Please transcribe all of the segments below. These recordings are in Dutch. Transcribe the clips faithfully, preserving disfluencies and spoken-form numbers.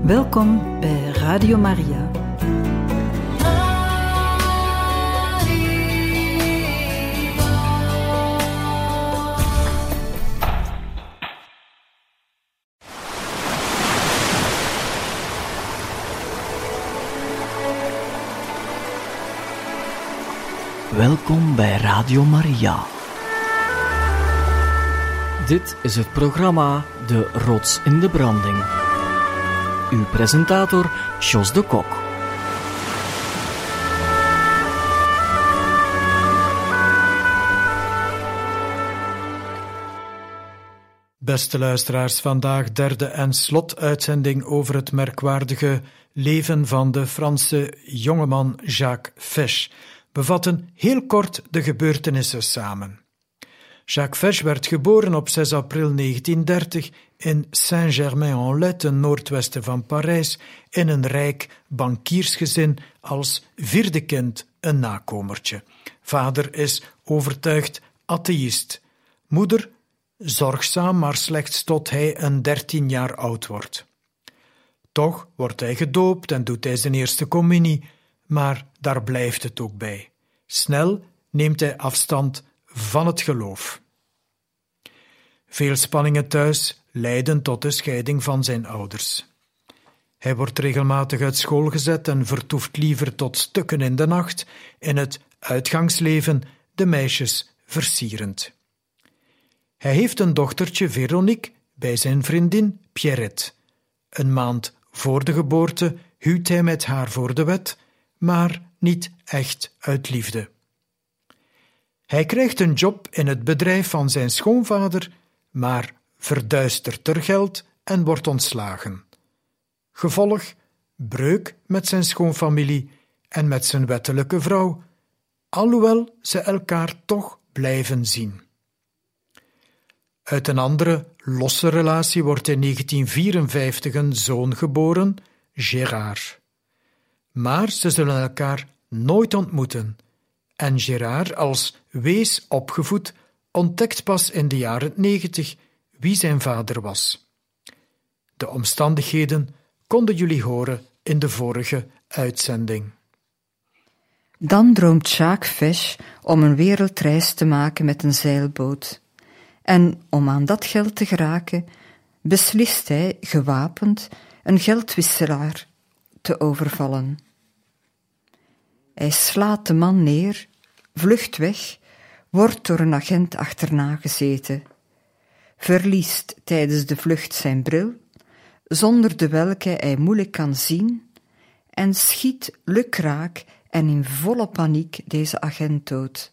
Welkom bij Radio Maria. Welkom bij Radio Maria. Dit is het programma De Rots in de Branding. Uw presentator, Jos de Kok. Beste luisteraars, vandaag derde en slotuitzending over het merkwaardige leven van de Franse jongeman Jacques Fesch. We vatten heel kort de gebeurtenissen samen. Jacques Fesch werd geboren op zes april negentien dertig in Saint-Germain-en-Laye, ten noordwesten van Parijs, in een rijk bankiersgezin als vierde kind, een nakomertje. Vader is overtuigd atheïst. Moeder zorgzaam, maar slechts tot hij een dertien jaar oud wordt. Toch wordt hij gedoopt en doet hij zijn eerste communie, maar daar blijft het ook bij. Snel neemt hij afstand van het geloof. Veel spanningen thuis leiden tot de scheiding van zijn ouders. Hij wordt regelmatig uit school gezet en vertoeft liever tot stukken in de nacht, in het uitgangsleven de meisjes versierend. Hij heeft een dochtertje, Veronique, bij zijn vriendin Pierrette. Een maand voor de geboorte huwt hij met haar voor de wet, maar niet echt uit liefde. Hij krijgt een job in het bedrijf van zijn schoonvader, maar verduistert er geld en wordt ontslagen. Gevolg: breuk met zijn schoonfamilie en met zijn wettelijke vrouw, alhoewel ze elkaar toch blijven zien. Uit een andere, losse relatie wordt in negentien vierenvijftig een zoon geboren, Gérard. Maar ze zullen elkaar nooit ontmoeten en Gérard, als wees opgevoed, ontdekt pas in de jaren negentig wie zijn vader was. De omstandigheden konden jullie horen in de vorige uitzending. Dan droomt Jacques Fesch om een wereldreis te maken met een zeilboot. En om aan dat geld te geraken, beslist hij, gewapend, een geldwisselaar te overvallen. Hij slaat de man neer, vlucht weg, wordt door een agent achterna gezeten, verliest tijdens de vlucht zijn bril, zonder de welke hij moeilijk kan zien, en schiet lukraak en in volle paniek deze agent dood.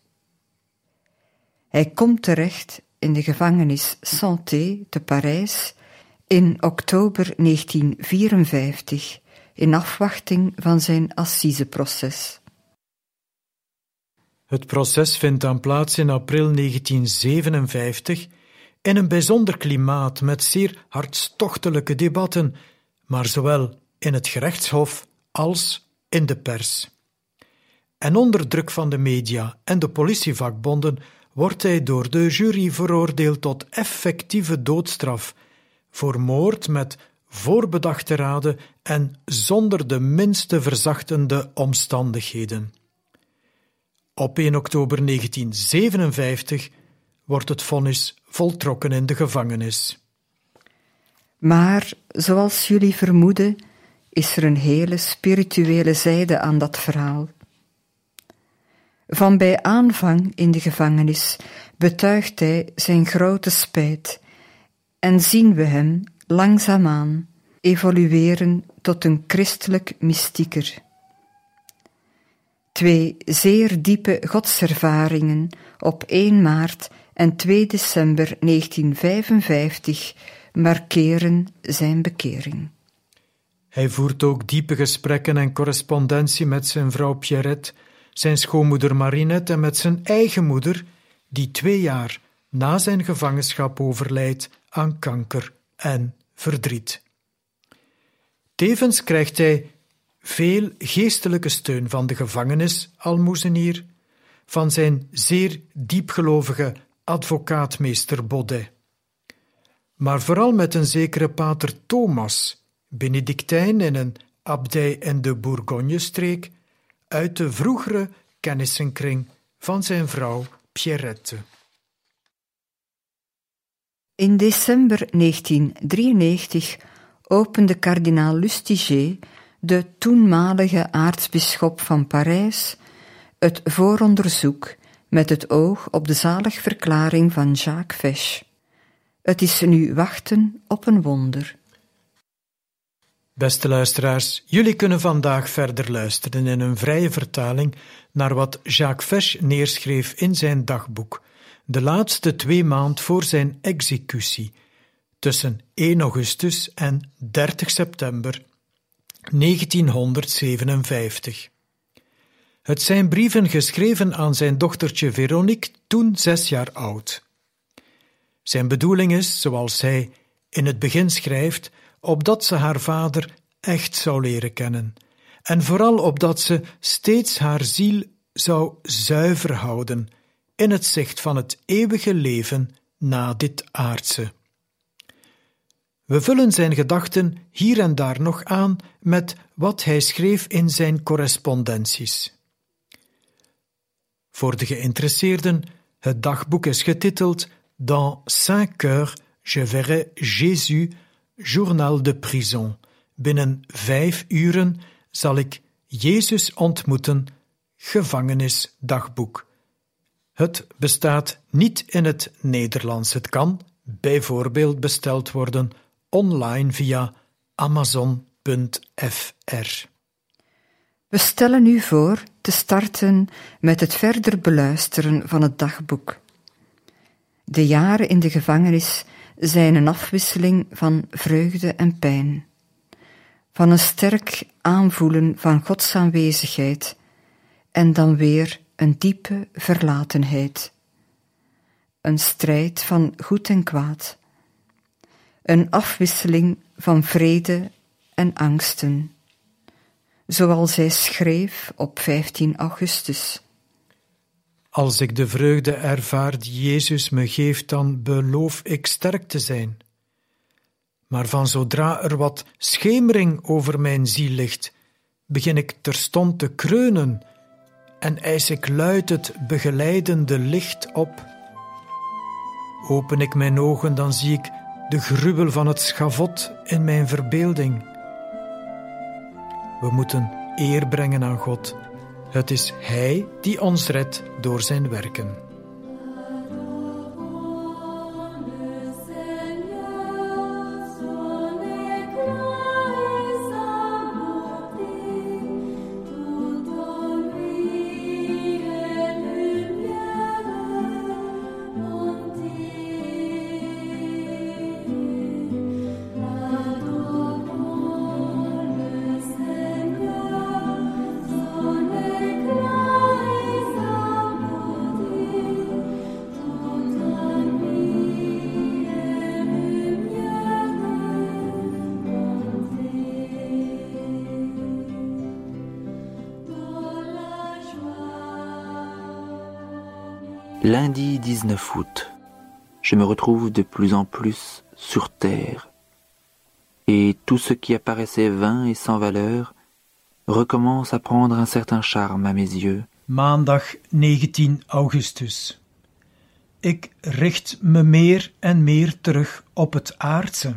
Hij komt terecht in de gevangenis Santé te Parijs in oktober negentien vierenvijftig, in afwachting van zijn assiseproces. Het proces vindt dan plaats in april negentien zevenenvijftig in een bijzonder klimaat met zeer hartstochtelijke debatten, maar zowel in het gerechtshof als in de pers. En onder druk van de media en de politievakbonden wordt hij door de jury veroordeeld tot effectieve doodstraf voor moord met voorbedachte raden en zonder de minste verzachtende omstandigheden. Op één oktober negentien zevenenvijftig wordt het vonnis voltrokken in de gevangenis. Maar, zoals jullie vermoeden, is er een hele spirituele zijde aan dat verhaal. Van bij aanvang in de gevangenis betuigt hij zijn grote spijt en zien we hem langzaamaan evolueren tot een christelijk mystieker. Twee zeer diepe godservaringen op één maart en twee december negentien vijfenvijftig markeren zijn bekering. Hij voert ook diepe gesprekken en correspondentie met zijn vrouw Pierrette, zijn schoonmoeder Marinette en met zijn eigen moeder, die twee jaar na zijn gevangenschap overlijdt aan kanker en verdriet. Tevens krijgt hij veel geestelijke steun van de gevangenisalmoezenier, van zijn zeer diepgelovige advocaatmeester Baudet. Maar vooral met een zekere pater Thomas Benedictijn in een abdij in de Bourgogne-streek, uit de vroegere kennissenkring van zijn vrouw Pierrette. In december negentien drieënnegentig opende kardinaal Lustiger, de toenmalige aartsbisschop van Parijs, het vooronderzoek met het oog op de zaligverklaring van Jacques Fesch. Het is nu wachten op een wonder. Beste luisteraars, jullie kunnen vandaag verder luisteren in een vrije vertaling naar wat Jacques Fesch neerschreef in zijn dagboek, de laatste twee maanden voor zijn executie, tussen één augustus en dertig september negentienhonderdzevenenvijftig. Het zijn brieven geschreven aan zijn dochtertje Veronique, toen zes jaar oud. Zijn bedoeling is, zoals hij in het begin schrijft, opdat ze haar vader echt zou leren kennen, en vooral opdat ze steeds haar ziel zou zuiver houden in het zicht van het eeuwige leven na dit aardse. We vullen zijn gedachten hier en daar nog aan met wat hij schreef in zijn correspondenties. Voor de geïnteresseerden, het dagboek is getiteld Dans cinq heures, je verrai Jésus, journal de prison. Binnen vijf uren zal ik Jezus ontmoeten, gevangenisdagboek. Het bestaat niet in het Nederlands. Het kan bijvoorbeeld besteld worden online via amazon punt f r. We stellen u voor te starten met het verder beluisteren van het dagboek. De jaren in de gevangenis zijn een afwisseling van vreugde en pijn, van een sterk aanvoelen van Gods aanwezigheid en dan weer een diepe verlatenheid. Een strijd van goed en kwaad. Een afwisseling van vrede en angsten. Zoals hij schreef op vijftien augustus. Als ik de vreugde ervaar die Jezus me geeft, dan beloof ik sterk te zijn. Maar van zodra er wat schemering over mijn ziel ligt, begin ik terstond te kreunen en eis ik luid het begeleidende licht op. Open ik mijn ogen, dan zie ik de gruwel van het schavot in mijn verbeelding. We moeten eer brengen aan God. Het is Hij die ons redt door zijn werken. Lundi dix-neuf août, je me retrouve de plus en plus sur terre, et tout ce qui apparaissait vain et sans valeur recommence à prendre un certain charme à mes yeux. Maandag negentien augustus. Ik richt me meer en meer terug op het aardse.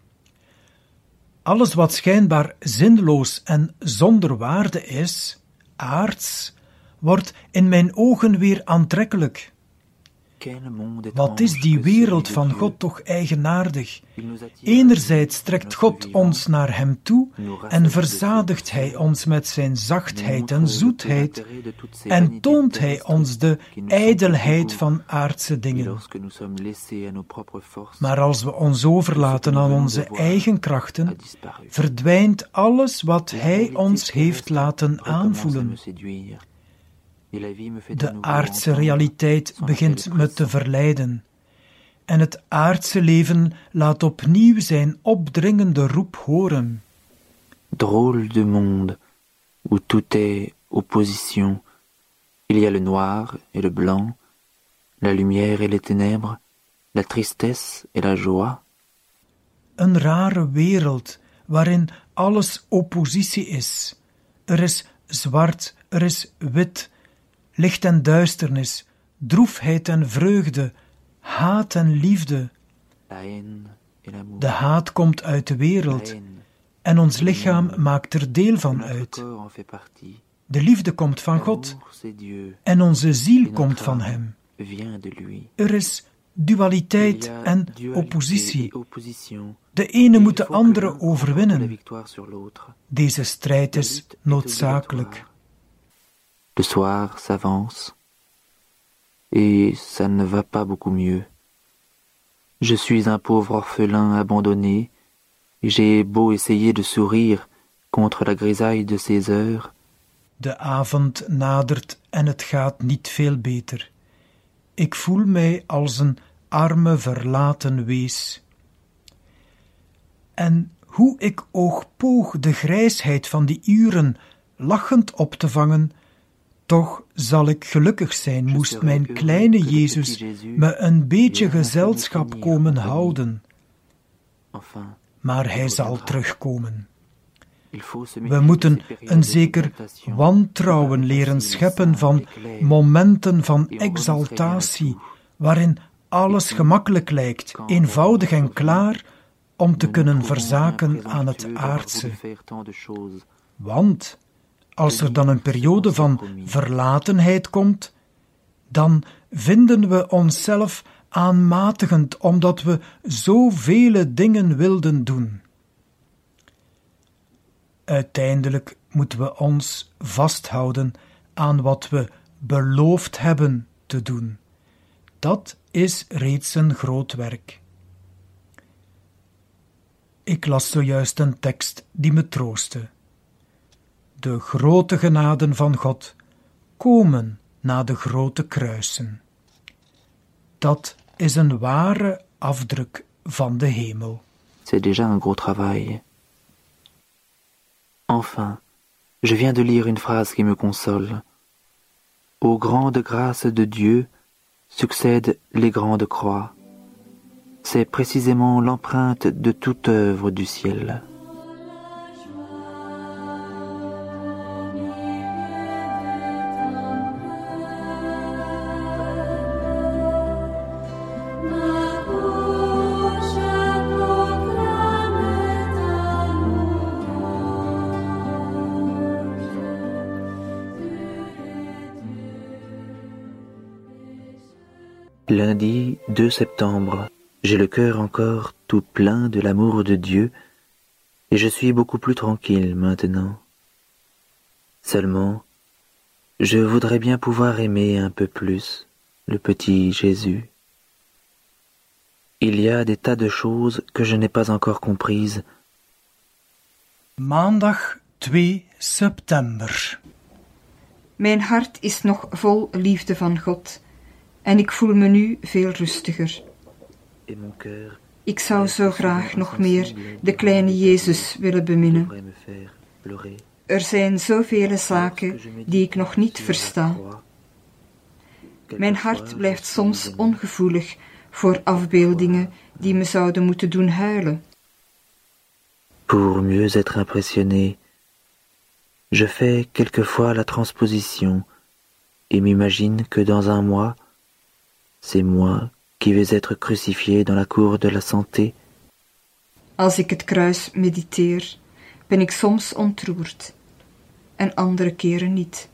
Alles wat schijnbaar zinloos en zonder waarde is, aards, wordt in mijn ogen weer aantrekkelijk. Wat is die wereld van God toch eigenaardig? Enerzijds trekt God ons naar hem toe en verzadigt hij ons met zijn zachtheid en zoetheid en toont hij ons de ijdelheid van aardse dingen. Maar als we ons overlaten aan onze eigen krachten, verdwijnt alles wat hij ons heeft laten aanvoelen. De aardse realiteit begint me te verleiden. En het aardse leven laat opnieuw zijn opdringende roep horen. Drôle de monde, où tout est opposition. Il y a le noir et le blanc, la lumière et les ténèbres, la tristesse et la joie. Een rare wereld, waarin alles oppositie is. Er is zwart, er is wit, licht en duisternis, droefheid en vreugde, haat en liefde. De haat komt uit de wereld en ons lichaam maakt er deel van uit. De liefde komt van God en onze ziel komt van Hem. Er is dualiteit en oppositie. De ene moet de andere overwinnen. Deze strijd is noodzakelijk. Le soir s'avance et ça ne va pas beaucoup mieux. Je suis un pauvre orphelin abandonné et j'ai beau essayer de sourire contre la grisaille de ces heures. De avond nadert en het gaat niet veel beter. Ik voel mij als een arme verlaten wees. En hoe ik ook poog de grijsheid van die uren lachend op te vangen, toch zal ik gelukkig zijn, moest mijn kleine Jezus me een beetje gezelschap komen houden. Maar hij zal terugkomen. We moeten een zeker wantrouwen leren scheppen van momenten van exaltatie, waarin alles gemakkelijk lijkt, eenvoudig en klaar, om te kunnen verzaken aan het aardse. Want als er dan een periode van verlatenheid komt, dan vinden we onszelf aanmatigend omdat we zoveel dingen wilden doen. Uiteindelijk moeten we ons vasthouden aan wat we beloofd hebben te doen. Dat is reeds een groot werk. Ik las zojuist een tekst die me troostte. De grote genaden van God komen na de grote kruisen. Dat is een ware afdruk van de hemel. C'est déjà un gros travail. Enfin, je viens de lire une phrase qui me console. Aux grandes grâces de Dieu succèdent les grandes croix. C'est précisément l'empreinte de toute œuvre du ciel. Lundi deux septembre, j'ai le cœur encore tout plein de l'amour de Dieu et je suis beaucoup plus tranquille maintenant. Seulement, je voudrais bien pouvoir aimer un peu plus le petit Jésus. Il y a des tas de choses que je n'ai pas encore comprises. Maandag twee september. Mijn hart is nog vol liefde van God. En ik voel me nu veel rustiger. Ik zou zo graag nog meer de kleine Jezus willen beminnen. Er zijn zoveel zaken die ik nog niet versta. Mijn hart blijft soms ongevoelig voor afbeeldingen die me zouden moeten doen huilen. Pour mieux être impressionné, je fais quelquefois la transposition et m'imagine que dans un mois, c'est moi qui vais être crucifié dans la cour de la santé. Als ik het kruis mediteer, ben ik soms ontroerd en andere keren niet.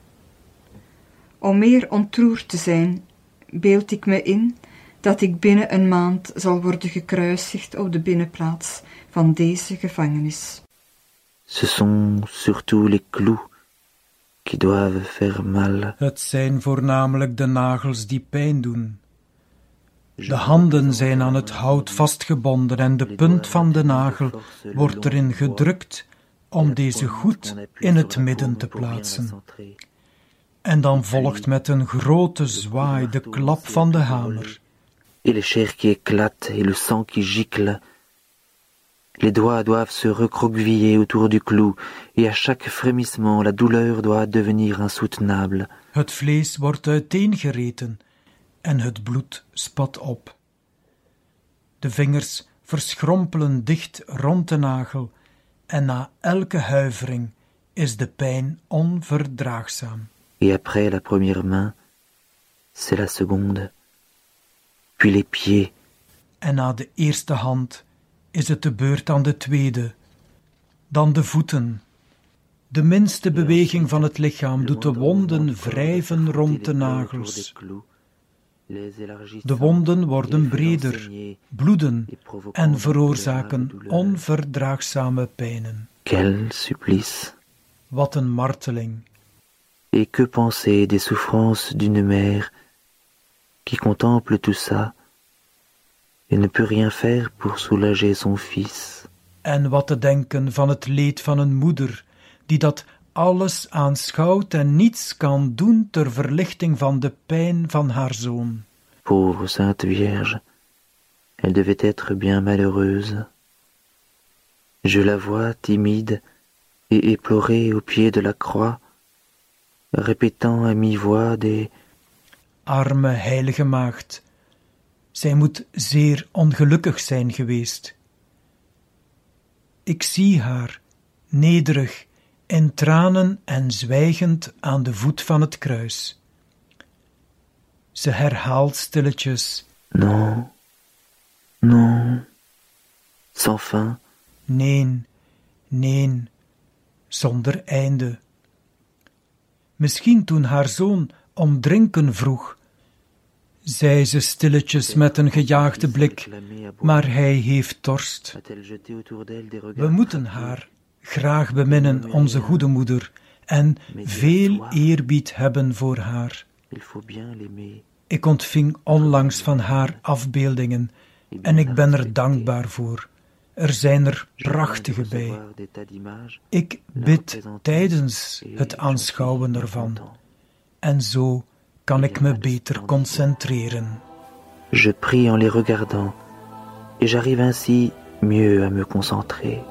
Om meer ontroerd te zijn, beeld ik me in dat ik binnen een maand zal worden gekruisigd op de binnenplaats van deze gevangenis. Ce sont surtout les clous qui doivent faire mal. Het zijn voornamelijk de nagels die pijn doen. De handen zijn aan het hout vastgebonden en de punt van de nagel wordt erin gedrukt om deze goed in het midden te plaatsen. En dan volgt met een grote zwaai de klap van de hamer. Et les chairs qui éclatent et le sang qui gicle. Les doigts doivent se recroqueviller autour du clou et à chaque frémissement la douleur doit devenir insoutenable. Het vlees wordt uiteengereten en het bloed spat op. De vingers verschrompelen dicht rond de nagel en na elke huivering is de pijn onverdraagzaam. Et après la première main, c'est la seconde, puis les pieds. En na de eerste hand is het de beurt aan de tweede, dan de voeten. De minste beweging van het lichaam doet de wonden wrijven rond de nagels. De wonden worden breder, bloeden en veroorzaken onverdraagzame pijnen. Quel supplice! Wat een marteling! Et que penser des souffrances d'une mère qui contemple tout ça et ne peut rien faire pour soulager son fils? En wat te denken van het leed van een moeder die dat alles aanschouwt en niets kan doen ter verlichting van de pijn van haar zoon. Pauvre Sainte Vierge, elle devait être bien malheureuse. Je la vois timide et éplorée au pied de la croix, répétant à mi-voix des... Arme heilige maagd, zij moet zeer ongelukkig zijn geweest. Ik zie haar, nederig, in tranen en zwijgend aan de voet van het kruis. Ze herhaalt stilletjes: Non, non, sans fin. Nee, nee, zonder einde. Misschien toen haar zoon om drinken vroeg, zei ze stilletjes met een gejaagde blik, maar hij heeft dorst. We moeten haar graag beminnen, onze goede moeder, en veel eerbied hebben voor haar. Ik ontving onlangs van haar afbeeldingen en ik ben er dankbaar voor. Er zijn er prachtige bij. Ik bid tijdens het aanschouwen ervan. En zo kan ik me beter concentreren. Je prie en les regardant, et j'arrive ainsi mieux à me concentrer.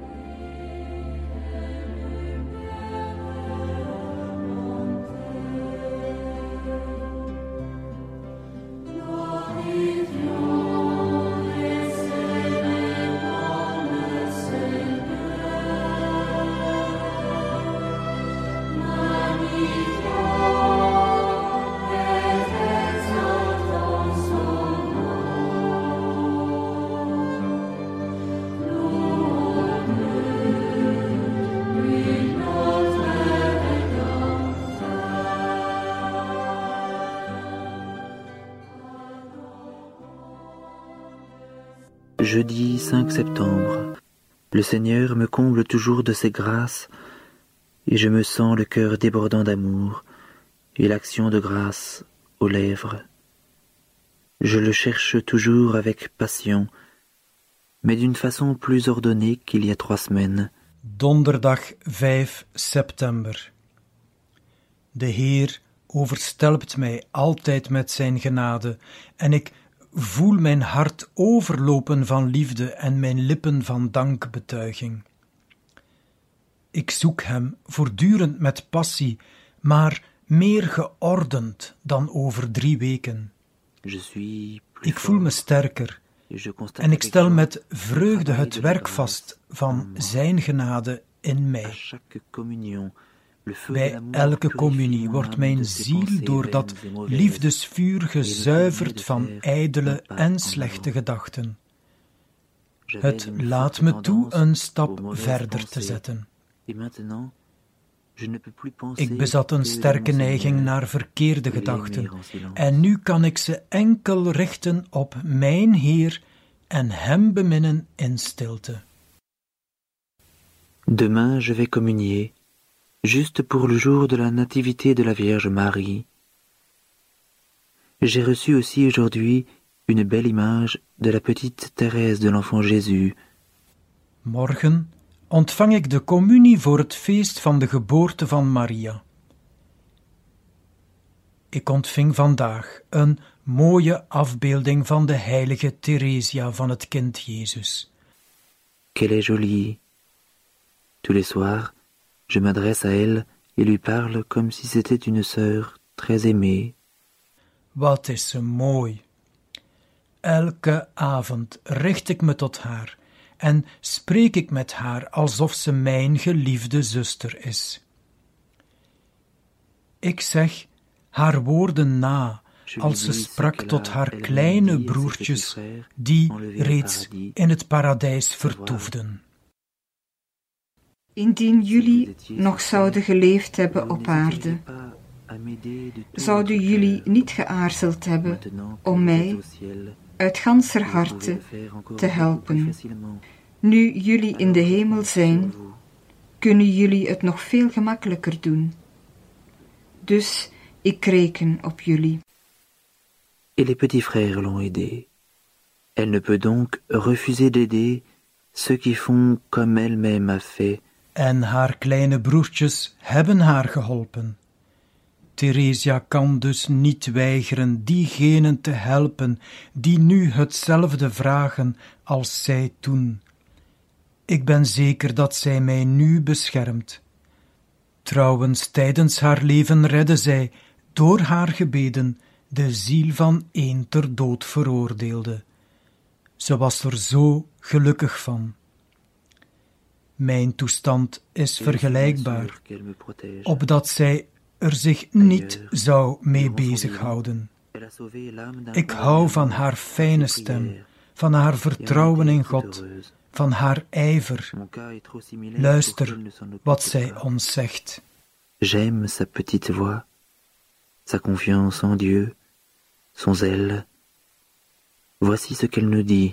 Jeudi cinq septembre. Le Seigneur me comble toujours de ses grâces et je me sens le cœur débordant d'amour et l'action de grâce aux lèvres. Je le cherche toujours avec passion, mais d'une façon plus ordonnée qu'il y a trois semaines. Donderdag vijf september. De Heer overstelpt mij altijd met zijn genade en ik voel mijn hart overlopen van liefde en mijn lippen van dankbetuiging. Ik zoek hem voortdurend met passie, maar meer geordend dan over drie weken. Ik voel me sterker en ik stel met vreugde het werk vast van zijn genade in mij. Bij elke communie wordt mijn ziel door dat liefdesvuur gezuiverd van ijdele en slechte gedachten. Het laat me toe een stap verder te zetten. Ik bezat een sterke neiging naar verkeerde gedachten, en nu kan ik ze enkel richten op mijn Heer en Hem beminnen in stilte. Demain je vais communier, juste pour le jour de la nativité de la Vierge Marie. J'ai reçu aussi aujourd'hui une belle image de la petite Thérèse de l'Enfant Jésus. Morgen ontvang ik de communie voor het feest van de geboorte van Maria. Ik ontving vandaag een mooie afbeelding van de heilige Theresia van het kind Jezus. Qu'elle est jolie. Tous les soirs, je m'adresse à elle et lui parle comme si c'était une sœur très aimée. Wat is ze mooi. Elke avond richt ik me tot haar en spreek ik met haar alsof ze mijn geliefde zuster is. Ik zeg haar woorden na, als ze sprak tot haar kleine broertjes, die reeds in het paradijs vertoefden. Indien jullie nog zouden geleefd hebben op aarde, zouden jullie niet geaarzeld hebben om mij uit ganser harte te helpen. Nu jullie in de hemel zijn, kunnen jullie het nog veel gemakkelijker doen. Dus ik reken op jullie. Et les petits frères l'ont aidée. Elle ne peut donc refuser d'aider ceux qui font comme elle-même a fait. En haar kleine broertjes hebben haar geholpen. Theresia kan dus niet weigeren diegenen te helpen die nu hetzelfde vragen als zij toen. Ik ben zeker dat zij mij nu beschermt. Trouwens, tijdens haar leven redde zij, door haar gebeden, de ziel van een ter dood veroordeelde. Ze was er zo gelukkig van. Mijn toestand is vergelijkbaar, opdat zij er zich niet zou mee bezighouden. Ik hou van haar fijne stem, van haar vertrouwen in God, van haar ijver. Luister wat zij ons zegt. J'aime sa petite voix, sa confiance en Dieu, son zèle. Voici ce qu'elle nous dit.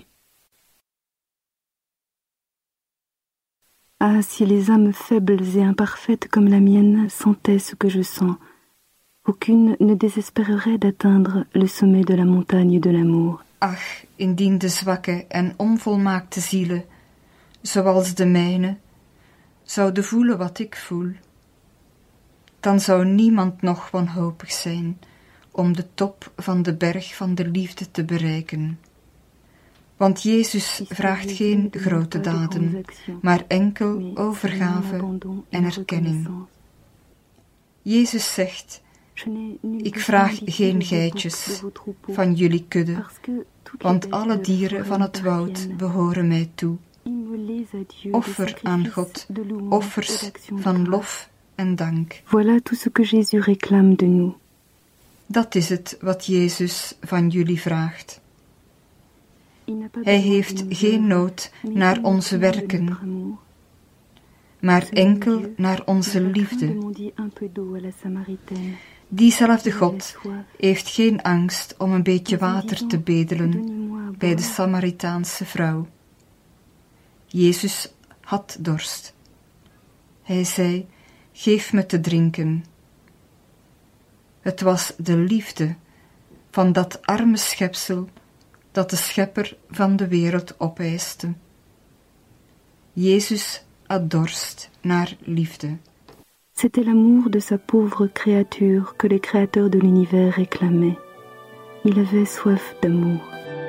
Ah, si les âmes faibles et imparfaites comme la mienne sentaient ce que je sens, aucune ne désespérerait d'atteindre le sommet de la montagne de l'amour. Ach, indien de zwakke en onvolmaakte zielen, zoals de mijne, zouden voelen wat ik voel, dan zou niemand nog wanhopig zijn om de top van de berg van de liefde te bereiken. Want Jezus vraagt geen grote daden, maar enkel overgave en erkenning. Jezus zegt, ik vraag geen geitjes van jullie kudde, want alle dieren van het woud behoren mij toe. Offer aan God, offers van lof en dank. Voilà tout ce que Jésus réclame de nous. Dat is het wat Jezus van jullie vraagt. Hij heeft geen nood naar onze werken, maar enkel naar onze liefde. Diezelfde God heeft geen angst om een beetje water te bedelen bij de Samaritaanse vrouw. Jezus had dorst. Hij zei, geef me te drinken. Het was de liefde van dat arme schepsel dat de schepper van de wereld opeiste. Jezus had dorst naar liefde. C'était l'amour de sa pauvre créature que les créateurs de l'univers réclamaient. Il avait soif d'amour.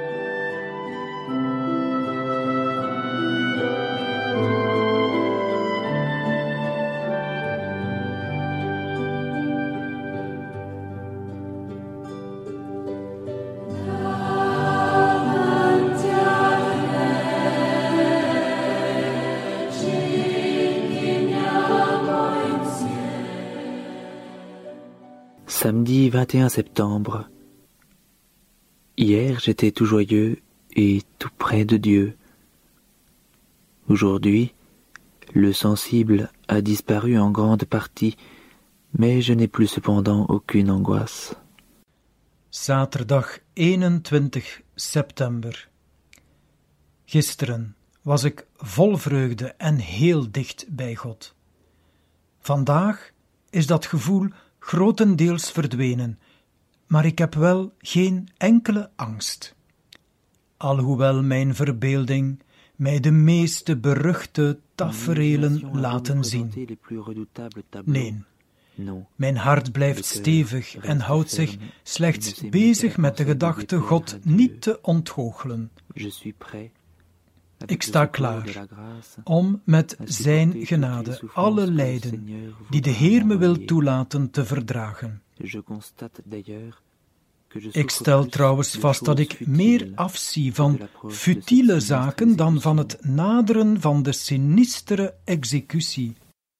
Samedi vingt et un septembre. Hier, j'étais tout joyeux et tout près de Dieu. Aujourd'hui, le sensible a disparu en grande partie, mais je n'ai plus cependant aucune angoisse. Zaterdag eenentwintig september. Gisteren was ik vol vreugde en heel dicht bij God. Vandaag is dat gevoel grotendeels verdwenen, maar ik heb wel geen enkele angst. Alhoewel mijn verbeelding mij de meeste beruchte taferelen laten zien. Nee, mijn hart blijft stevig en houdt zich slechts bezig met de gedachte God niet te ontgoochelen. Ik sta klaar om met zijn genade alle lijden die de Heer me wil toelaten te verdragen. Ik stel trouwens vast dat ik meer afzie van futiele zaken dan van het naderen van de sinistere executie.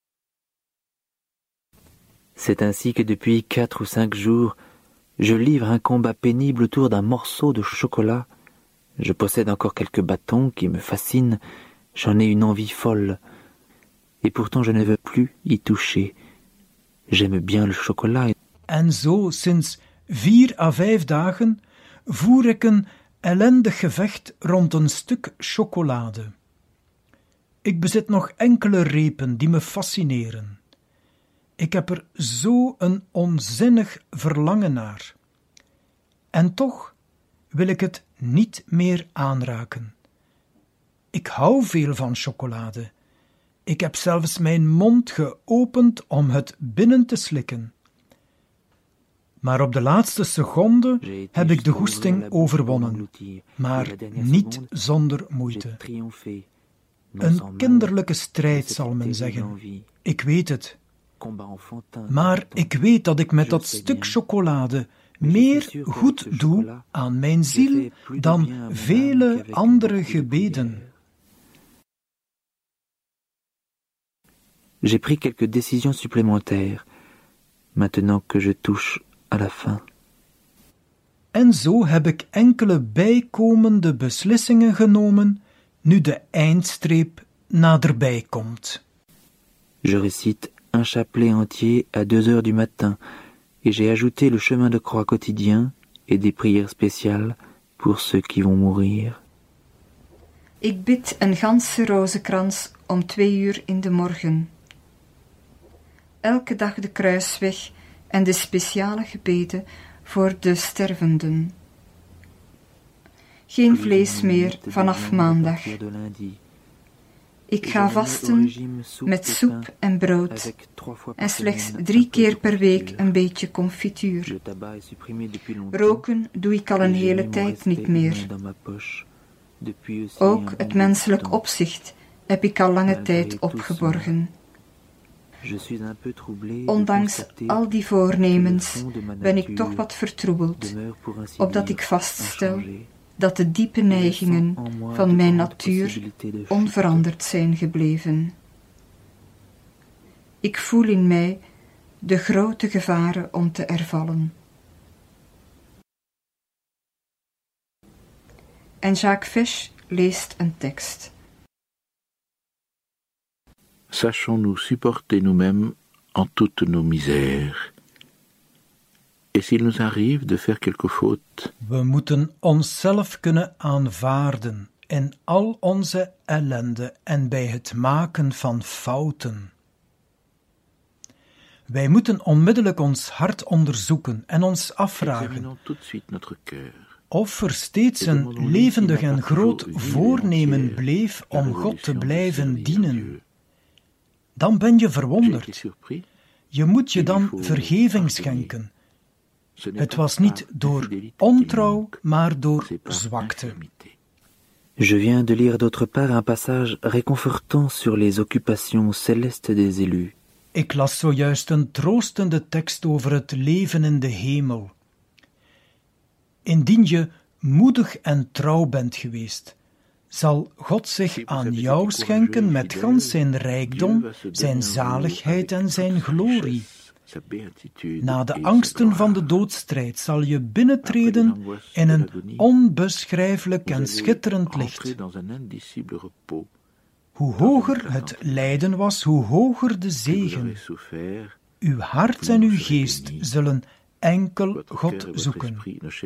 C'est ainsi que depuis quatre ou cinq jours, je livre un combat pénible autour d'un morceau de chocolat. Je possède encore quelques bâtons qui me fascinent, j'en ai une envie folle. Et pourtant je ne veux plus y toucher. J'aime bien le chocolat. En zo, sinds vier à vijf dagen, voer ik een ellendig gevecht rond een stuk chocolade. Ik bezit nog enkele repen die me fascineren. Ik heb er zo een onzinnig verlangen naar. En toch wil ik het niet meer aanraken. Ik hou veel van chocolade. Ik heb zelfs mijn mond geopend om het binnen te slikken. Maar op de laatste seconde heb ik de goesting overwonnen, maar niet zonder moeite. Een kinderlijke strijd, zal men zeggen. Ik weet het. Maar ik weet dat ik met dat stuk chocolade meer goed doe aan mijn ziel dan vele andere gebeden. J'ai pris quelques décisions supplémentaires, maintenant que je touche à la fin. En zo heb ik enkele bijkomende beslissingen genomen, nu de eindstreep naderbij komt. Je récite un chapelet entier à deux heures du matin, et j'ai ajouté le chemin de croix quotidien et des prières spéciales pour ceux qui vont mourir. Ik bid een ganse rozenkrans om twee uur in de morgen. Elke dag de kruisweg en de speciale gebeden voor de stervenden. Geen vlees meer vanaf maandag. Ik ga vasten met soep en brood en slechts drie keer per week een beetje confituur. Roken doe ik al een hele tijd niet meer. Ook het menselijk opzicht heb ik al lange tijd opgeborgen. Ondanks al die voornemens ben ik toch wat vertroebeld, opdat ik vaststel dat de diepe neigingen van mijn natuur onveranderd zijn gebleven. Ik voel in mij de grote gevaren om te ervallen. En Jacques Fesch leest een tekst. Sachons-nous supporter nous-mêmes en toutes nos misères. Et s'il nous arrive de faire quelque faute, we moeten onszelf kunnen aanvaarden in al onze ellende en bij het maken van fouten. Wij moeten onmiddellijk ons hart onderzoeken en ons afvragen of er steeds een levendig en groot voornemen bleef om God te blijven dienen. Dan ben je verwonderd. Je moet je dan vergeving schenken. Het was niet door ontrouw, maar door zwakte. Je viens de lire d'autre part un passage réconfortant sur les occupations célestes des élus. Ik las zojuist een troostende tekst over het leven in de hemel. Indien je moedig en trouw bent geweest, zal God zich aan jou schenken met gans zijn rijkdom, zijn zaligheid en zijn glorie. Na de angsten van de doodstrijd zal je binnentreden in een onbeschrijfelijk en schitterend licht. Hoe hoger het lijden was, hoe hoger de zegen. Uw hart en uw geest zullen enkel God zoeken.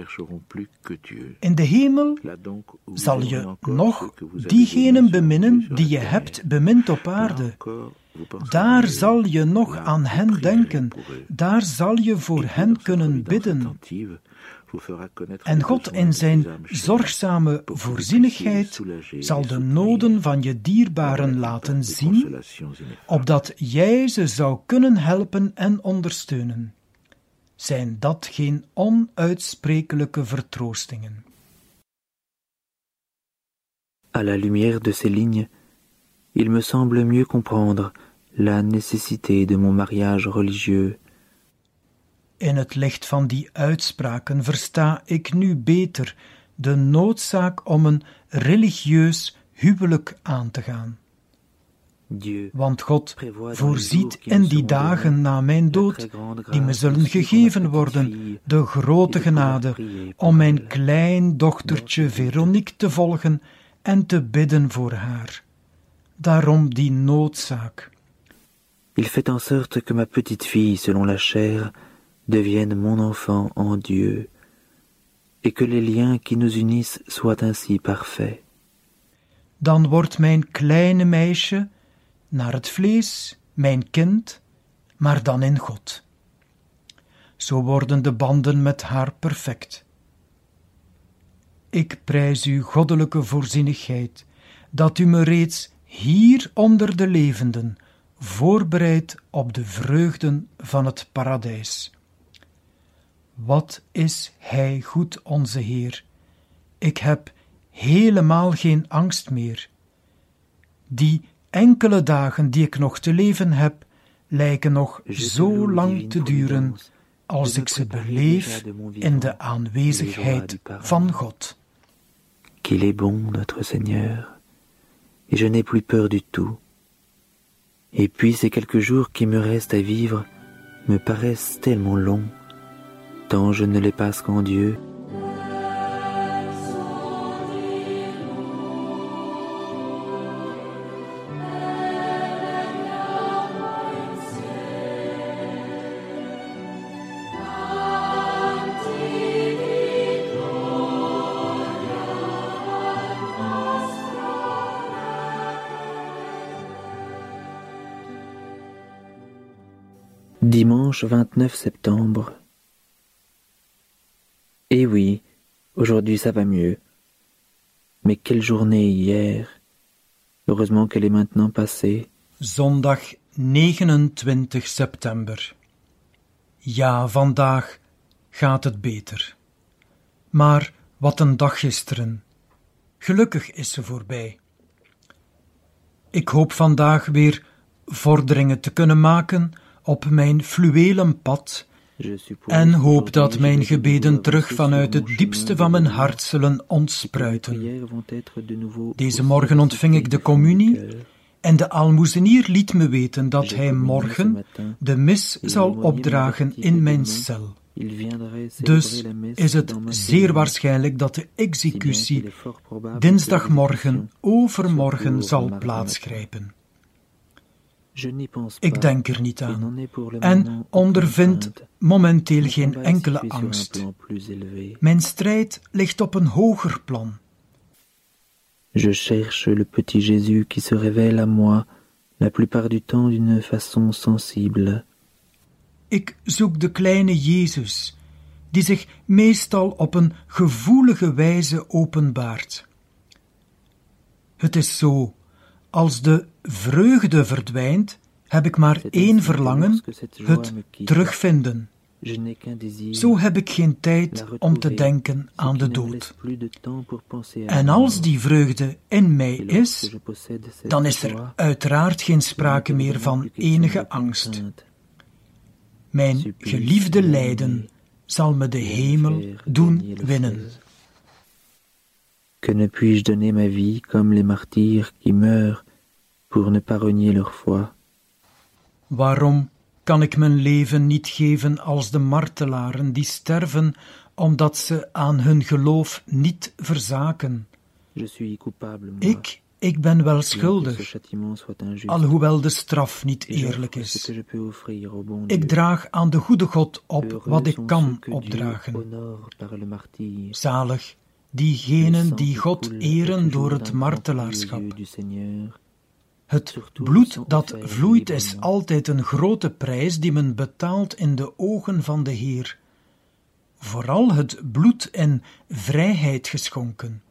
In de hemel zal je nog diegenen beminnen die je hebt bemind op aarde. Daar zal je nog aan hen denken, daar zal je voor hen kunnen bidden. En God in zijn zorgzame voorzienigheid zal de noden van je dierbaren laten zien, opdat jij ze zou kunnen helpen en ondersteunen. Zijn dat geen onuitsprekelijke vertroostingen? À la lumière de ces lignes, il me semble mieux comprendre la nécessité de mon mariage religieux. In het licht van die uitspraken versta ik nu beter de noodzaak om een religieus huwelijk aan te gaan. Want God voorziet in die dagen na mijn dood, die me zullen gegeven worden, de grote genade om mijn klein dochtertje Veronique te volgen en te bidden voor haar. Daarom die noodzaak. Il fait en sorte que ma petite fille, selon la chair, devienne mon enfant en Dieu, et que les liens qui nous unissent soient ainsi parfaits. Dan wordt mijn kleine meisje naar het vlees mijn kind, maar dan in God. Zo worden de banden met haar perfect. Ik prijs uw goddelijke voorzienigheid, dat u me reeds hier onder de levenden voorbereidt op de vreugden van het paradijs. Wat is Hij goed, onze Heer? Ik heb helemaal geen angst meer. Die enkele dagen die ik nog te leven heb, lijken nog zo lang te duren als ik ze beleef in de aanwezigheid van God. Qu'il est bon, notre Seigneur, et je n'ai plus peur du tout. Et puis ces quelques jours qui me restent à vivre me paraissent tellement longs, tant je ne les passe qu'en Dieu. Dimanche vingt-neuf septembre. Eh oui, aujourd'hui ça va mieux. Mais quelle journée hier. Heureusement qu'elle est maintenant passée. Zondag negenentwintig september. Ja, vandaag gaat het beter. Maar wat een dag gisteren. Gelukkig is ze voorbij. Ik hoop vandaag weer vorderingen te kunnen maken op mijn fluwelen pad en hoop dat mijn gebeden terug vanuit het diepste van mijn hart zullen ontspruiten. Deze morgen ontving ik de communie en de aalmoezenier liet me weten dat hij morgen de mis zal opdragen in mijn cel. Dus is het zeer waarschijnlijk dat de executie dinsdagmorgen overmorgen zal plaatsgrijpen. Ik denk er niet aan en ondervind momenteel geen enkele angst. Mijn strijd ligt op een hoger plan. Je cherche le petit Jésus qui se révèle à moi la plupart du temps d'une façon sensible. Ik zoek de kleine Jezus, die zich meestal op een gevoelige wijze openbaart. Het is zo, als de vreugde verdwijnt, heb ik maar één verlangen, het terugvinden. Zo heb ik geen tijd om te denken aan de dood. En als die vreugde in mij is, dan is er uiteraard geen sprake meer van enige angst. Mijn geliefde lijden zal me de hemel doen winnen. Que ne puis-je donner ma vie comme les martyrs qui meurent pour ne pas renier leur foi? Waarom kan ik mijn leven niet geven als de martelaren die sterven omdat ze aan hun geloof niet verzaken? Ik, ik ben wel schuldig, alhoewel de straf niet eerlijk is. Ik draag aan de goede God op wat ik kan opdragen. Zalig diegenen die God eren door het martelaarschap. Het bloed dat vloeit is altijd een grote prijs die men betaalt in de ogen van de Heer. Vooral het bloed in vrijheid geschonken.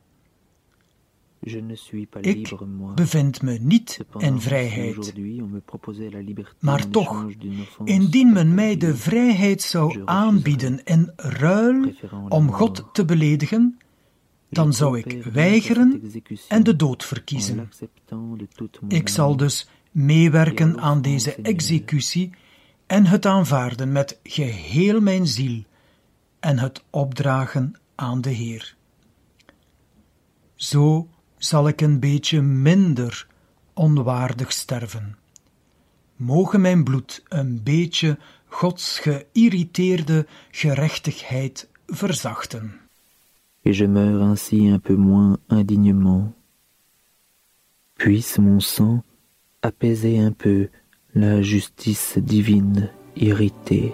Ik bevind me niet in vrijheid, maar toch, indien men mij de vrijheid zou aanbieden in ruil om God te beledigen, dan zou ik weigeren en de dood verkiezen. Ik zal dus meewerken aan deze executie en het aanvaarden met geheel mijn ziel en het opdragen aan de Heer. Zo zal ik een beetje minder onwaardig sterven. Mogen mijn bloed een beetje Gods geïrriteerde gerechtigheid verzachten. Et je meurs ainsi un peu moins indignement. Puisse mon sang apaiser un peu la justice divine irritée.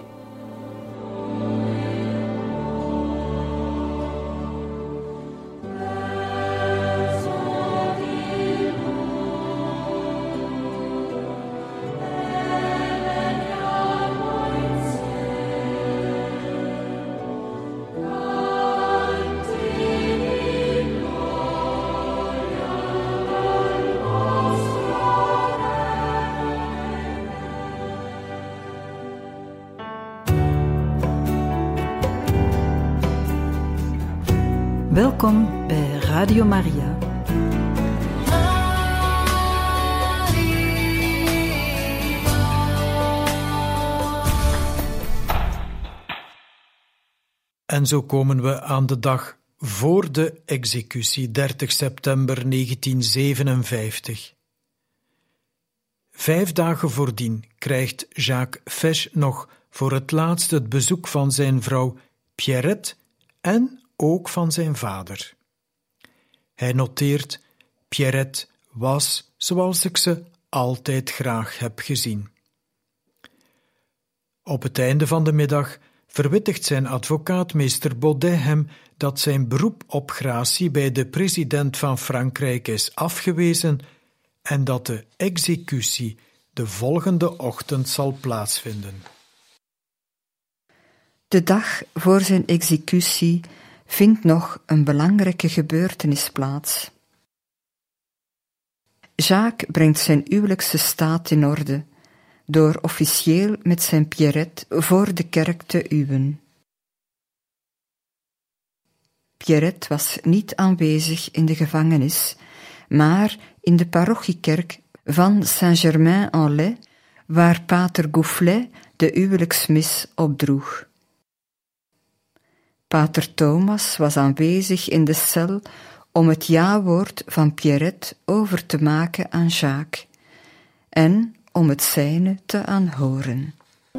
Welkom bij Radio Maria. En zo komen we aan de dag voor de executie, dertig september negentien zevenenvijftig. Vijf dagen voordien krijgt Jacques Fesch nog voor het laatst het bezoek van zijn vrouw Pierrette en ook van zijn vader. Hij noteert: Pierrette was zoals ik ze altijd graag heb gezien. Op het einde van de middag verwittigt zijn advocaat meester Baudet hem dat zijn beroep op gratie bij de president van Frankrijk is afgewezen en dat de executie de volgende ochtend zal plaatsvinden. De dag voor zijn executie vindt nog een belangrijke gebeurtenis plaats. Jacques brengt zijn huwelijkse staat in orde door officieel met zijn Pierrette voor de kerk te huwen. Pierrette was niet aanwezig in de gevangenis, maar in de parochiekerk van Saint-Germain-en-Laye, waar pater Goufflet de huwelijksmis opdroeg. Pater Thomas was aanwezig in de cel om het ja-woord van Pierrette over te maken aan Jacques en om het zijne te aanhoren.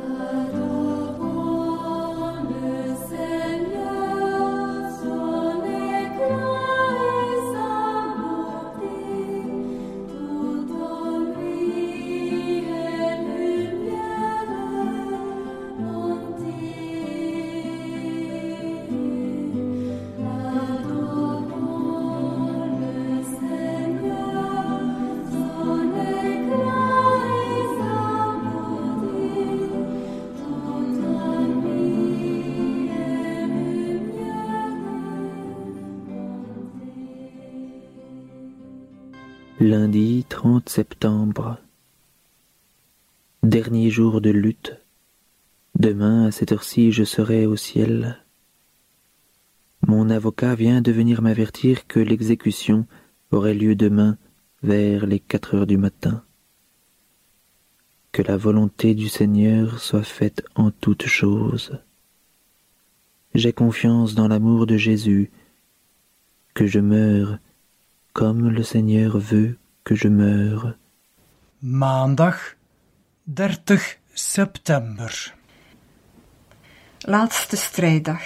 Lundi trente septembre. Dernier jour de lutte. Demain, à cette heure-ci, je serai au ciel. Mon avocat vient de venir m'avertir que l'exécution aurait lieu demain vers les quatre heures du matin. Que la volonté du Seigneur soit faite en toutes choses. J'ai confiance dans l'amour de Jésus, que je meure comme le Seigneur veut que je meure. Maandag, dertig september. Laatste strijddag.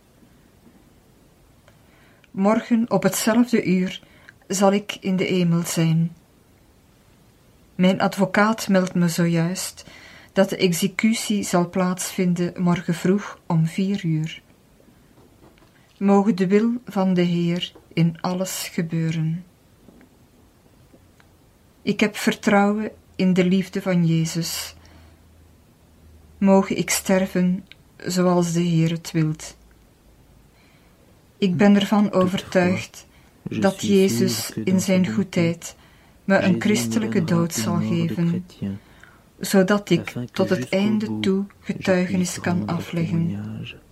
Morgen op hetzelfde uur zal ik in de hemel zijn. Mijn advocaat meldt me zojuist dat de executie zal plaatsvinden morgen vroeg om vier uur. Moge de wil van de Heer in alles gebeuren. Ik heb vertrouwen in de liefde van Jezus. Moge ik sterven zoals de Heer het wilt. Ik ben ervan overtuigd dat Jezus in zijn goedheid me een christelijke dood zal geven, zodat ik tot het einde toe getuigenis kan afleggen.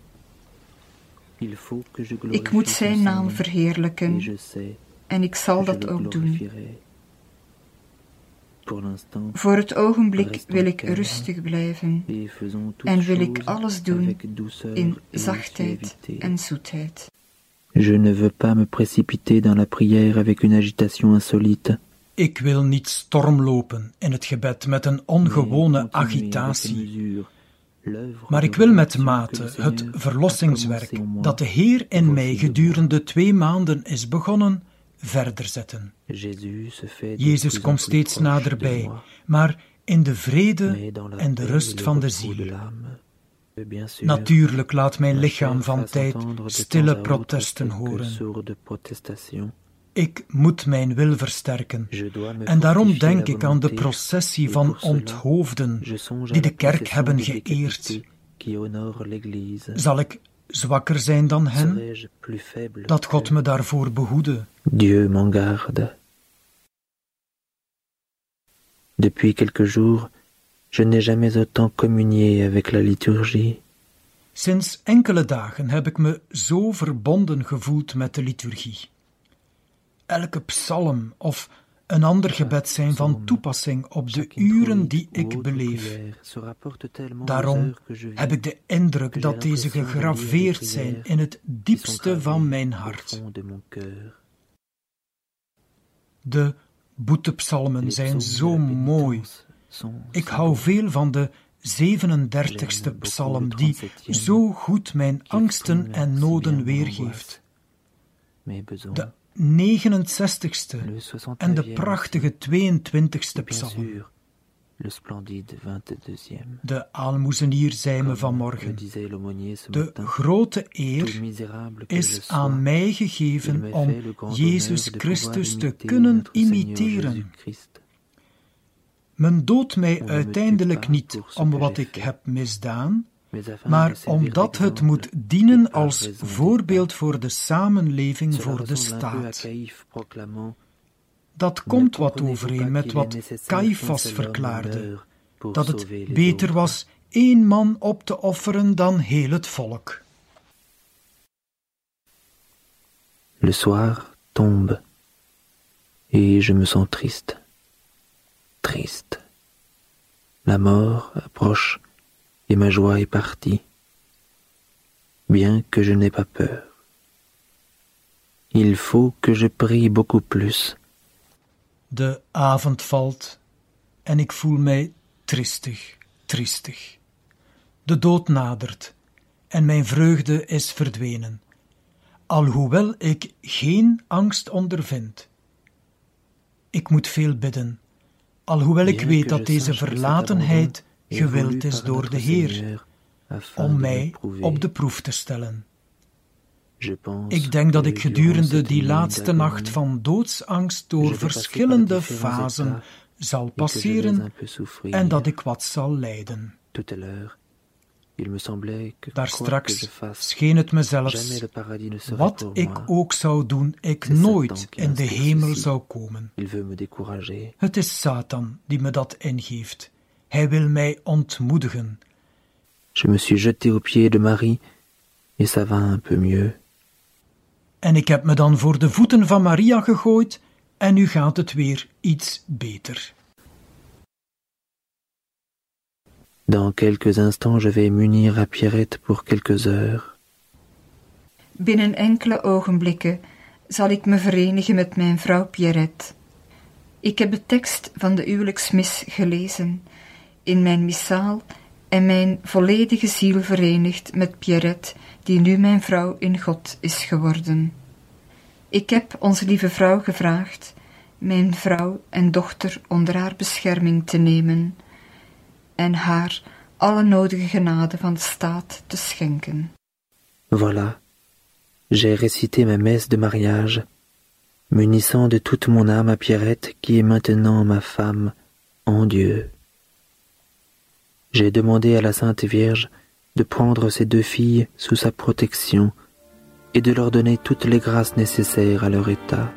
Ik moet zijn naam verheerlijken en ik zal dat ook doen. Voor het ogenblik wil ik rustig blijven en wil ik alles doen in zachtheid en zoetheid. Je ne veux pas me précipiter dans la prière avec une agitation insolite. Ik wil niet stormlopen in het gebed met een ongewone agitatie. Maar ik wil met mate het verlossingswerk dat de Heer in mij gedurende twee maanden is begonnen, verder zetten. Jezus komt steeds naderbij, maar in de vrede en de rust van de ziel. Natuurlijk laat mijn lichaam van tijd stille protesten horen. Ik moet mijn wil versterken en daarom denk ik aan de processie van onthoofden die de kerk hebben geëerd. Zal ik zwakker zijn dan hen? Dat God me daarvoor behoede. Dieu m'en garde. Depuis quelques jours, je n'ai jamais autant communié avec la liturgie. Sinds enkele dagen heb ik me zo verbonden gevoeld met de liturgie. Elke psalm of een ander gebed zijn van toepassing op de uren die ik beleef. Daarom heb ik de indruk dat deze gegraveerd zijn in het diepste van mijn hart. De boetepsalmen zijn zo mooi. Ik hou veel van de zevenendertigste psalm, die zo goed mijn angsten en noden weergeeft. De negenenzestigste en de prachtige tweeëntwintigste psalm. De aalmoezenier zei me vanmorgen: de grote eer is aan mij gegeven om Jezus Christus te kunnen imiteren. Men doodt mij uiteindelijk niet om wat ik heb misdaan, maar omdat het moet dienen als voorbeeld voor de samenleving, voor de staat. Dat komt wat overeen met wat Caiphas verklaarde, dat het beter was één man op te offeren dan heel het volk. Le soir tombe, et je me sens triste. Triste. La mort approche, et ma joie est partie, bien que je n'ai pas peur. Il faut que je prie beaucoup plus. De avond valt en ik voel mij tristig, triestig. De dood nadert en mijn vreugde is verdwenen, alhoewel ik geen angst ondervind. Ik moet veel bidden, alhoewel ik weet dat deze verlatenheid gewild is door de Heer, om mij op de proef te stellen. Ik denk dat ik gedurende die laatste nacht van doodsangst door verschillende fasen zal passeren en dat ik wat zal lijden. Daar straks scheen het me zelfs, wat ik ook zou doen, ik nooit in de hemel zou komen. Het is Satan die me dat ingeeft. Hij wil mij ontmoedigen. Je me suis jeté aux pieds de Marie, et ça va un peu mieux. En ik heb me dan voor de voeten van Maria gegooid, en nu gaat het weer iets beter. Dans quelques instants, je vais m'unir à Pierrette pour quelques heures. Binnen enkele ogenblikken zal ik me verenigen met mijn vrouw Pierrette. Ik heb de tekst van de huwelijksmis gelezen, in mijn missaal, en mijn volledige ziel verenigd met Pierrette, die nu mijn vrouw in God is geworden. Ik heb onze lieve vrouw gevraagd mijn vrouw en dochter onder haar bescherming te nemen en haar alle nodige genade van de staat te schenken. Voilà, j'ai récité ma messe de mariage, m'unissant de toute mon âme à Pierrette qui est maintenant ma femme en Dieu. J'ai demandé à la Sainte Vierge de prendre ces deux filles sous sa protection et de leur donner toutes les grâces nécessaires à leur état.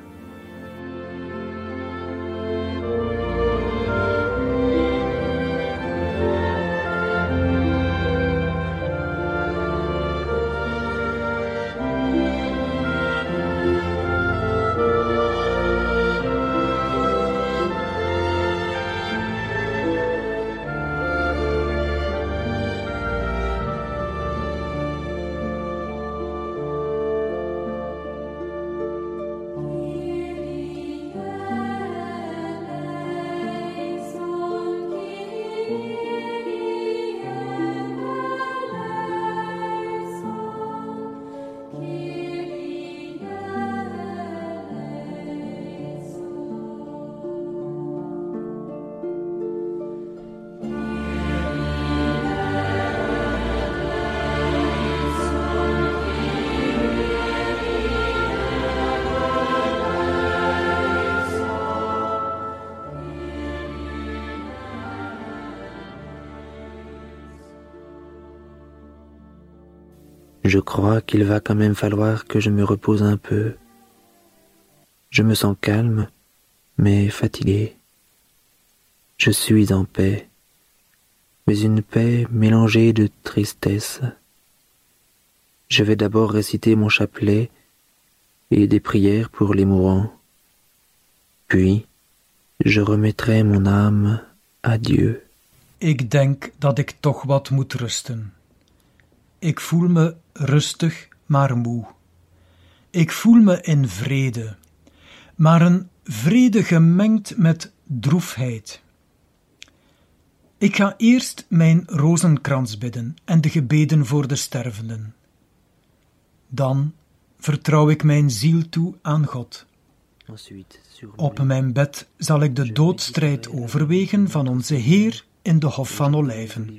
Je crois qu'il va quand même falloir que je me repose un peu. Je me sens calme, mais fatigué. Je suis en paix, mais une paix mélangée de tristesse. Je vais d'abord réciter mon chapelet et des prières pour les mourants. Puis, je remettrai mon âme à Dieu. Ik denk dat ik toch wat moet rusten. Ik voel me rustig, maar moe. Ik voel me in vrede, maar een vrede gemengd met droefheid. Ik ga eerst mijn rozenkrans bidden en de gebeden voor de stervenden. Dan vertrouw ik mijn ziel toe aan God. Op mijn bed zal ik de doodstrijd overwegen van onze Heer in de Hof van Olijven.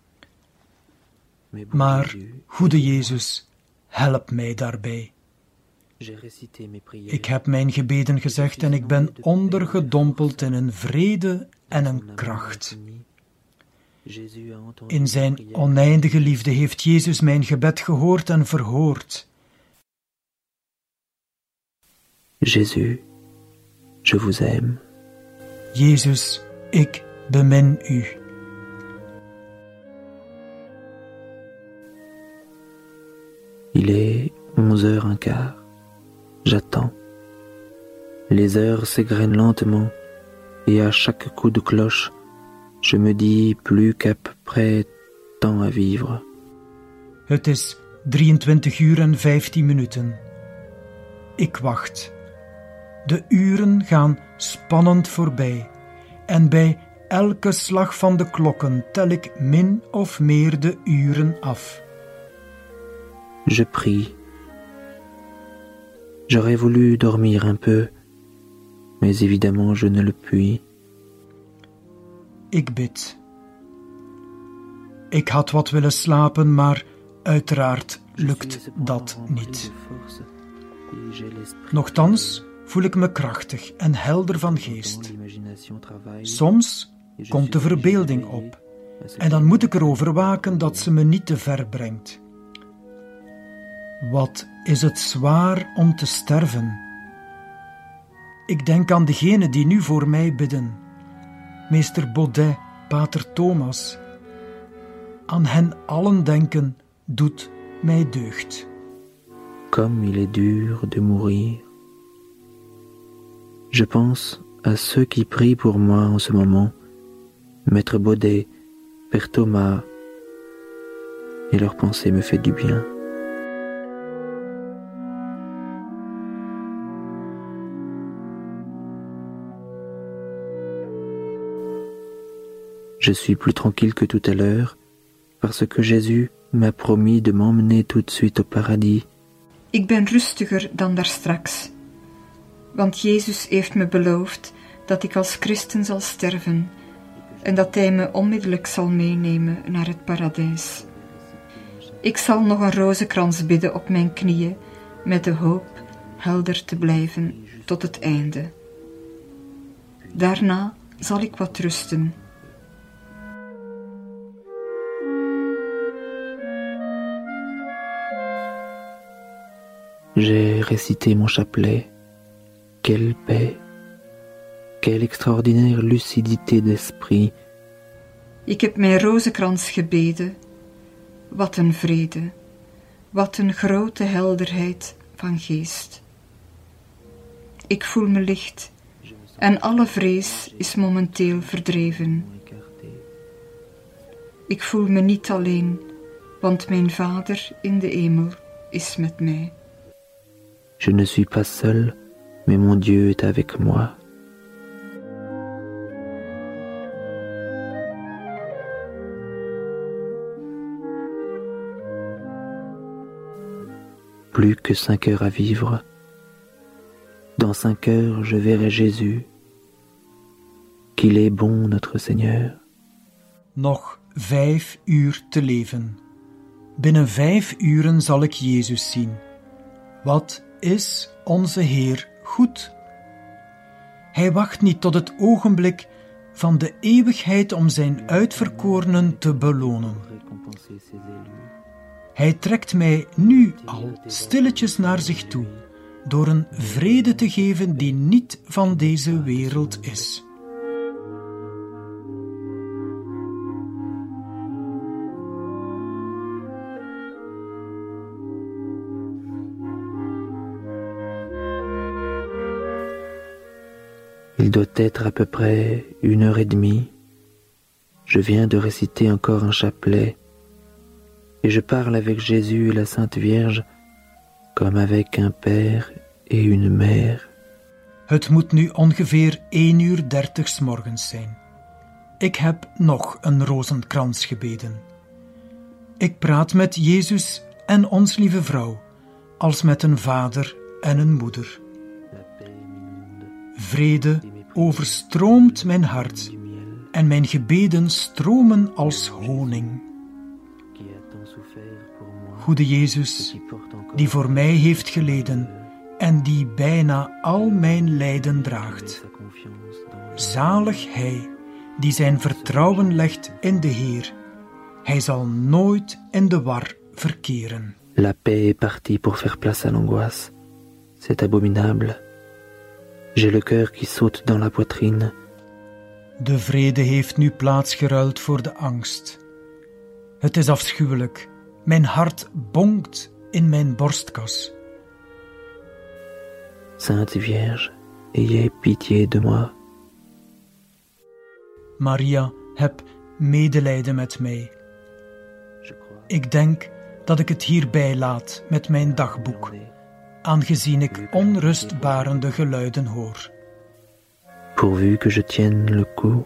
Maar, goede Jezus, help mij daarbij. Ik heb mijn gebeden gezegd en ik ben ondergedompeld in een vrede en een kracht. In zijn oneindige liefde heeft Jezus mijn gebed gehoord en verhoord. Jésus, je vous aime. Jezus, ik bemin u. Il est onze heures un quart. J'attends. Les heures s'égrènent lentement, et à chaque coup de cloche, je me dis plus qu'à peu près temps à vivre. Het is drieëntwintig uur en vijftien minuten. Ik wacht. De uren gaan spannend voorbij, en bij elke slag van de klokken tel ik min of meer de uren af. Je prie. J'aurais voulu dormir un peu, mais évidemment je ne le puis. Ik bid. Ik had wat willen slapen, maar uiteraard lukt dat niet. Nochtans voel ik me krachtig en helder van geest. Soms komt de verbeelding op, en dan moet ik erover waken dat ze me niet te ver brengt. Wat is het zwaar om te sterven? Ik denk aan degenen die nu voor mij bidden. Meester Baudet, pater Thomas. Aan hen allen denken doet mij deugd. Comme il est dur de mourir. Je pense à ceux qui prient pour moi en ce moment, Maître Baudet, Père Thomas, et leur pensée me fait du bien. Je suis plus tranquille que tout à l'heure, parce que Jésus m'a promis de m'emmener tout de suite au paradis. Ik ben rustiger dan daarstraks, want Jezus heeft me beloofd dat ik als christen zal sterven en dat Hij me onmiddellijk zal meenemen naar het paradijs. Ik zal nog een rozenkrans bidden op mijn knieën, met de hoop helder te blijven tot het einde. Daarna zal ik wat rusten. J'ai récité mon chapelet. Quelle paix, quelle extraordinaire lucidité d'esprit. Ik heb mijn rozenkrans gebeden. Wat een vrede, wat een grote helderheid van geest. Ik voel me licht en alle vrees is momenteel verdreven. Ik voel me niet alleen, want mijn Vader in de hemel is met mij. Je ne suis pas seul, mais mon Dieu est avec moi. Plus que cinq heures à vivre. Dans cinq heures, je verrai Jésus. Qu'il est bon, notre Seigneur. Nog vijf uur te leven. Binnen vijf uren zal ik Jezus zien. Wat is onze Heer goed? Hij wacht niet tot het ogenblik van de eeuwigheid om zijn uitverkorenen te belonen. Hij trekt mij nu al stilletjes naar zich toe, door een vrede te geven die niet van deze wereld is. Il doit être à peu près une heure et demie. Je viens de réciter encore un chapelet et je parle avec Jésus et la Sainte Vierge comme avec un père et une mère. Het moet nu ongeveer één uur dertig 's morgens zijn. Ik heb nog een rozenkrans gebeden. Ik praat met Jezus en ons lieve vrouw, als met een vader en een moeder. Vrede overstroomt mijn hart en mijn gebeden stromen als honing. Goede Jezus, die voor mij heeft geleden en die bijna al mijn lijden draagt. Zalig Hij die zijn vertrouwen legt in de Heer. Hij zal nooit in de war verkeren. La paix est partie pour faire place à l'angoisse. C'est abominable. J'ai le cœur qui saute dans la poitrine. De vrede heeft nu plaatsgeruild voor de angst. Het is afschuwelijk. Mijn hart bonkt in mijn borstkas. Sainte Vierge, ayez pitié de moi. Maria, heb medelijden met mij. Ik denk dat ik het hierbij laat met mijn dagboek, aangezien ik onrustbarende geluiden hoor. Pourvu que je tienne le coup.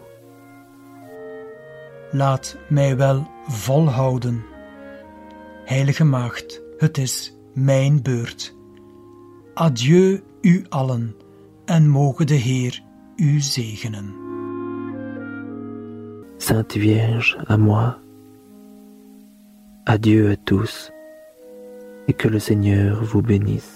Laat mij wel volhouden. Heilige Maagd, het is mijn beurt. Adieu u allen, en mogen de Heer u zegenen. Sainte Vierge, à moi. Adieu à tous, et que le Seigneur vous bénisse.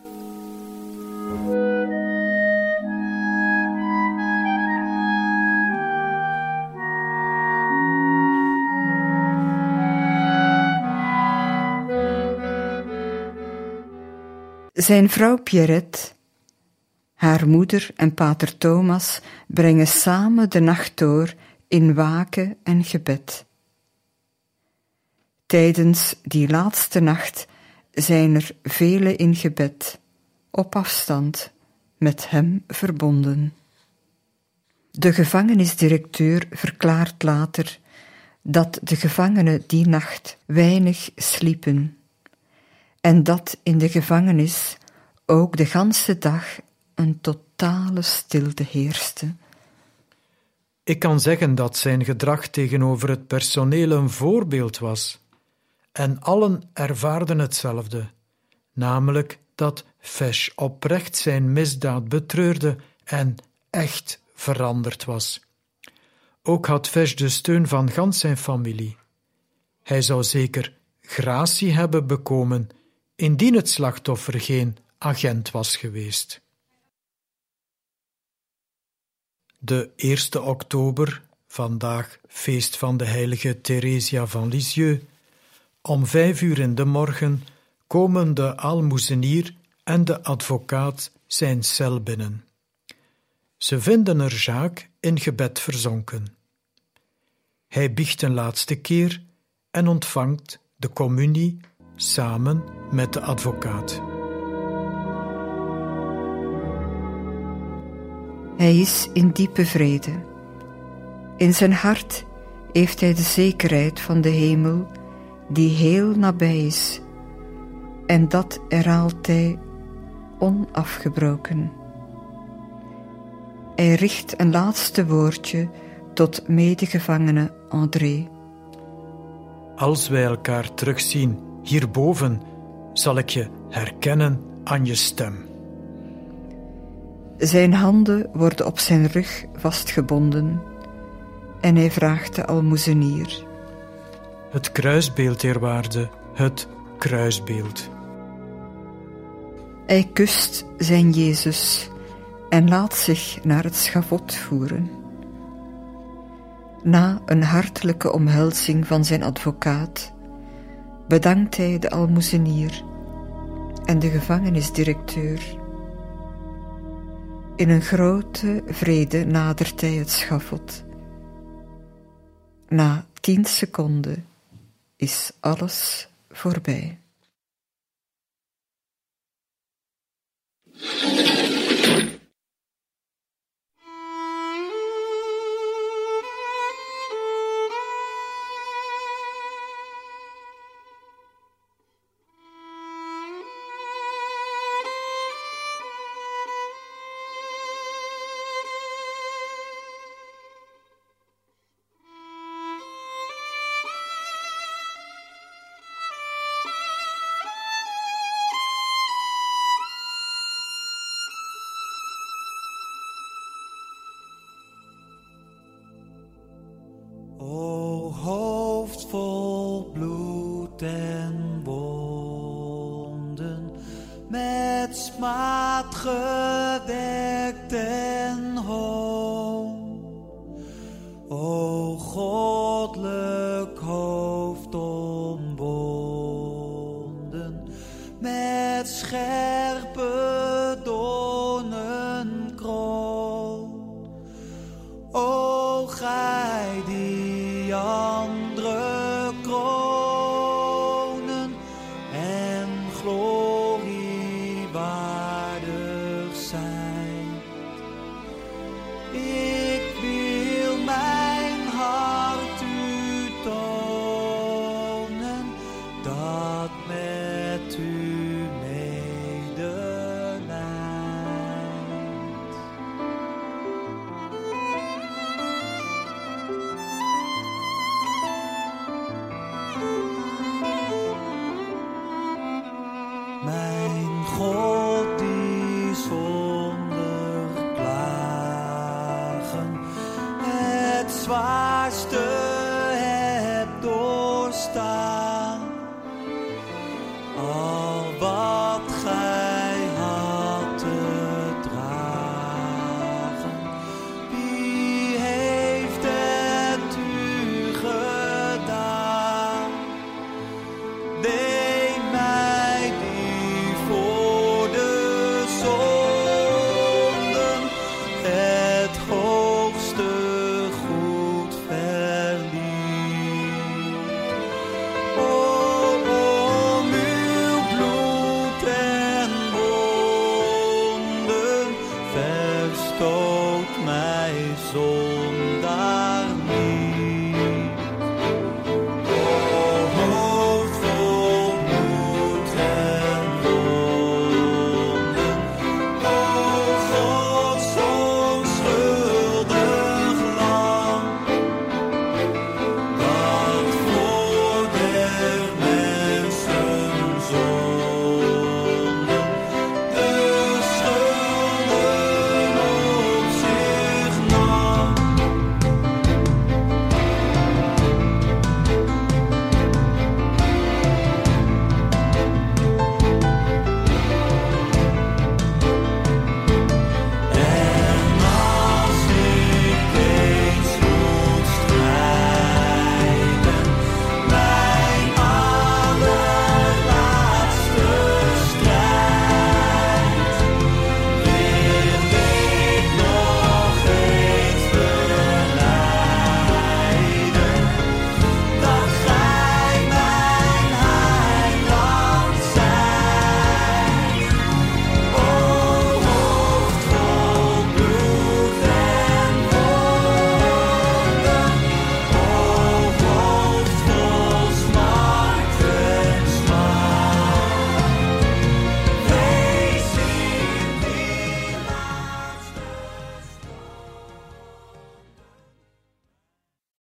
Zijn vrouw Pierrette, haar moeder en pater Thomas brengen samen de nacht door in waken en gebed. Tijdens die laatste nacht zijn er velen in gebed, op afstand, met hem verbonden. De gevangenisdirecteur verklaart later dat de gevangenen die nacht weinig sliepen en dat in de gevangenis ook de ganse dag een totale stilte heerste. Ik kan zeggen dat zijn gedrag tegenover het personeel een voorbeeld was. En allen ervaarden hetzelfde, namelijk dat Fesch oprecht zijn misdaad betreurde en echt veranderd was. Ook had Fesch de steun van gans zijn familie. Hij zou zeker gratie hebben bekomen, indien het slachtoffer geen agent was geweest. De eerste oktober, vandaag feest van de heilige Theresia van Lisieux. Om vijf uur in de morgen komen de aalmoezenier en de advocaat zijn cel binnen. Ze vinden er Jacques in gebed verzonken. Hij biecht een laatste keer en ontvangt de communie samen met de advocaat. Hij is in diepe vrede. In zijn hart heeft hij de zekerheid van de hemel die heel nabij is, en dat herhaalt hij onafgebroken. Hij richt een laatste woordje tot medegevangene André. Als wij elkaar terugzien hierboven, zal ik je herkennen aan je stem. Zijn handen worden op zijn rug vastgebonden en hij vraagt de aalmoezenier: Het kruisbeeld, eerwaarde, het kruisbeeld. Hij kust zijn Jezus en laat zich naar het schavot voeren. Na een hartelijke omhelzing van zijn advocaat bedankt hij de almoezenier en de gevangenisdirecteur. In een grote vrede nadert hij het schavot. Na tien seconden is alles voorbij. O hoofd vol bloed en wonden, met smaad gedekt en hoon. O goddelijk hoofd omwonden, met scherpe doornen kroon. O gij die andere kronen en glorie waardig zijn. Ik wil mijn hart u tonen, dat met u medelijdt. Mijn God die zonder klagen het zwaarste hebt doorstaan. Al wat gij had te dragen, wie heeft het u gedaan? Deed mij die voor de zonden het hoogste goed verliet. O, om uw bloed en wonden verstoot mij zondaar.